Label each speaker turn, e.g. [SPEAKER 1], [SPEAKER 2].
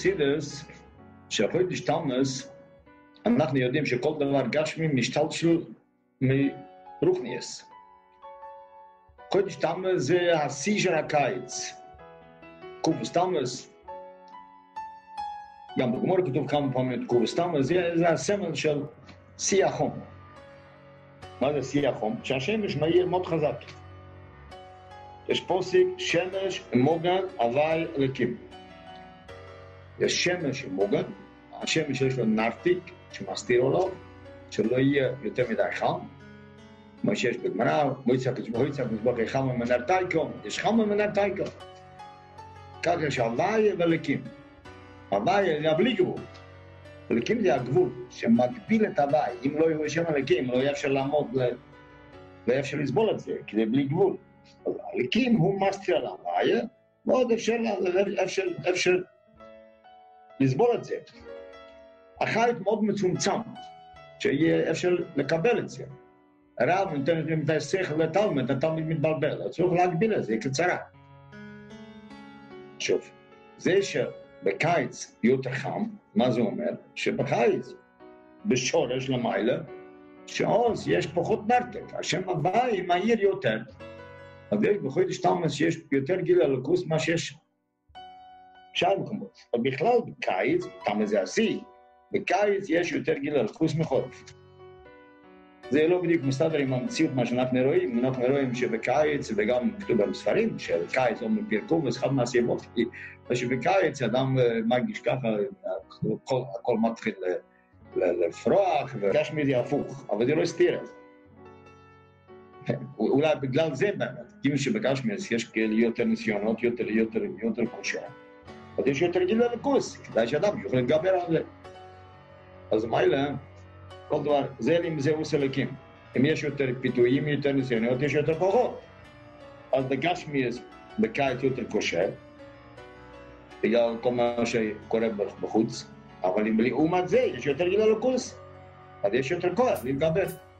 [SPEAKER 1] בחסידס, שהחודש תמוז, אנחנו יודעים שכל דבר גשמי משתלשל מרוחניאס. חודש תמוז זה השיא של הקיץ. קובוס תמוז, גם בגמרא כתוב כמה פעמים את קובוס תמוז, זה הסמל של שיא החום. מה זה שיא החום? שהשמש מאיר מאוד חזק. יש פוסק, שמש מוגן הווי אלוקים. יש שמש מוגן, השמש יש לו נרתיק שמסתיר אותו, שלא יהיה יותר מדי חם. מה שיש בגמרא, מויצא כזבוך חם ממנר טייקו, יש חם ממנר טייקו. כך יש הווי ואלוקים. הווי זה בלי גבול. אלוקים זה הגבול שמגביל את הווי. אם לא יהיה שם אלוקים, לא יהיה אפשר לעמוד, לא יהיה אפשר לסבול את זה, כי זה בלי גבול. אלוקים הוא מסתיר על הווי, ועוד אפשר לסבול את זה. החית מאוד מצומצם, שיהיה אפשר לקבל את זה. הרב נותן את השכל לתלמיד, התלמיד מתבלבל, צריך להגביל את זה קצרה. שוב, זה שבקיץ יותר חם, מה זה אומר? שבקיץ, בשורש למעלה, שעוז יש פחות נרתק, השם הווי מהיר יותר. אז בחודש תמוז שיש יותר גיל אלוקות מה שיש שאר מקומות. אבל בכלל בקיץ, תמוז זה השיא, בקיץ יש יותר גיל אלוקות מחורף. זה לא בדיוק מסתדר עם המציאות מה שאנחנו רואים. אנחנו רואים שבקיץ, וגם כתוב בספרים, שבקיץ לא מפירקו, וזה אחד מהסיבות, שבקיץ אדם מרגיש ככה, הכל מתחיל לפרוח, וגשמי זה הפוך, אבל זה לא הסתיר את זה. אולי בגלל זה באמת, כאילו שבגשמי יש כאלה יותר ניסיונות, יותר קושר. אז יש יותר גיל אלוקות, כדאי שאדם יוכל להתגבר על זה. אז מה אלה? כל דבר, זה אם זה עושה אלוקים. אם יש יותר פיתויים, יותר ניסיונות, יש יותר כוחות. אז בגשמי בקיץ יותר קושר, בגלל כל מה שקורה בחוץ, אבל אם לעומת זה יש יותר גיל אלוקות, אז יש יותר כוח להתגבר.